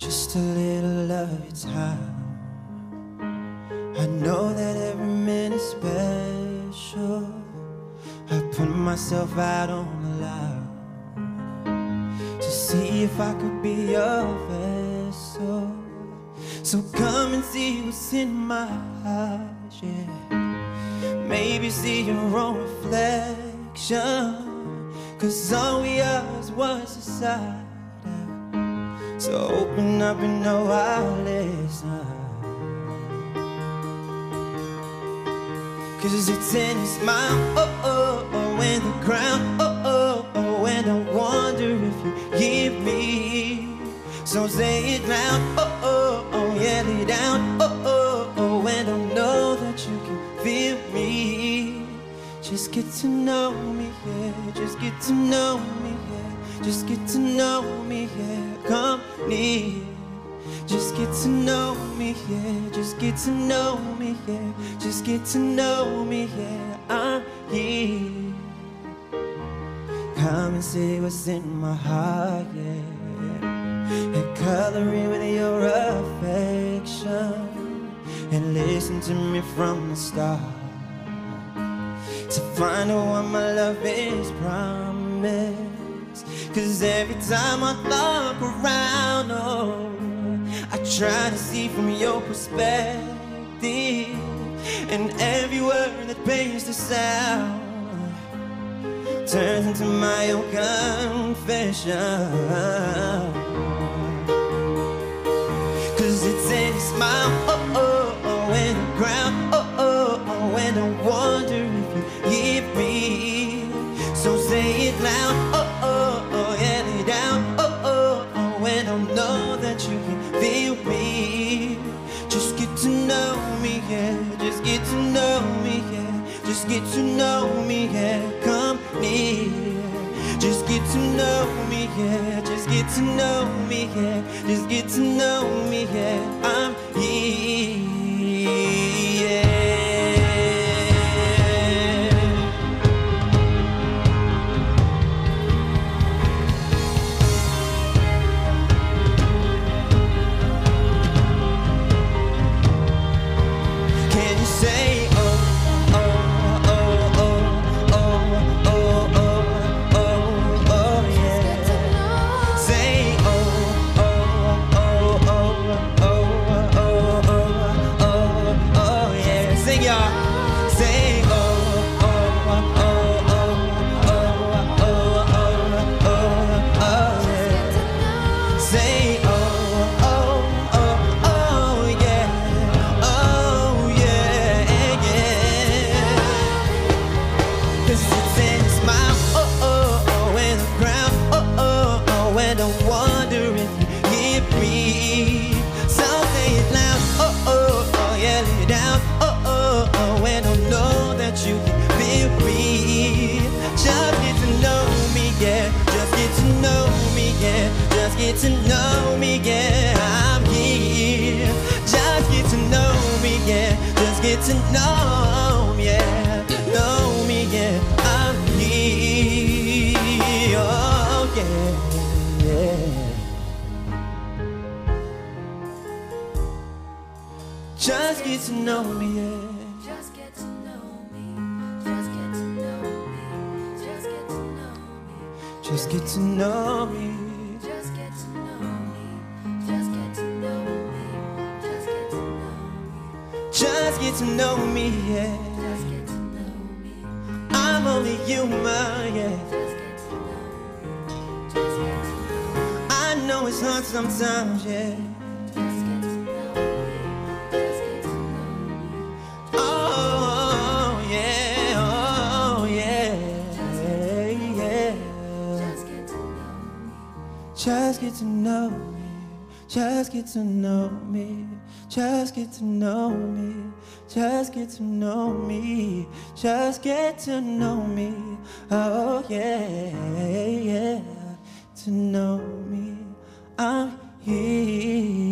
just a little of your time. I know that every minute's special. I put myself out on the line to see if I could be your vessel. So come and see what's in my eyes, yeah. Maybe see your own reflection, 'cause all we are is one society. So open up and know I'll listen, 'cause it's in your smile, oh, oh, oh, and the ground, oh, oh, oh, and I wonder if you hear me. So say it loud, oh, oh, oh, yell it out, oh, oh, oh, and I know that you can feel me. Just get to know me, yeah, just get to know me, yeah, just get to know me, yeah, come near. Just get to know me, yeah, just get to know me, yeah, just get to know me, yeah, I'm here. Come and see what's in my heart, yeah, and color it with your affection, and listen to me from the start, to find out what my love is promised. 'Cause every time I look around, oh, I try to see from your perspective, and every word that paints the sound turns into my own confession. 'Cause it's in your smile, oh, oh, oh, and the ground, oh, oh, oh, and I wonder if you hear me. So say it loud, oh, oh, oh, yell it out, oh, oh, oh, and I know that you can feel me. Just get to know me, yeah, just get to know me, yeah, just get to know me, yeah, come near. Just get to know me, yeah, just get to know me, yeah, just get to know me, yeah, I'm here, yeah. Get to know me, yeah, I'm here. Just get to know me, yeah, just get to know me, yeah, know me, yeah, I'm here, oh yeah, yeah. Just get to know me, yeah. Just get to know me, just get to know me, just get to know me, just get to know me. Just get to know me, yeah. Just get to know me. I'm only human, yeah. Just get to know me. Just get to know me. I know it's hard sometimes, yeah. Just get to know me. Just get to know me. Oh yeah, oh yeah, yeah. Just get to know me. Just get to know me. Just get to know me. Just get to know me. Just get to know me. Just get to know me. Oh yeah, yeah. To know me, I'm here.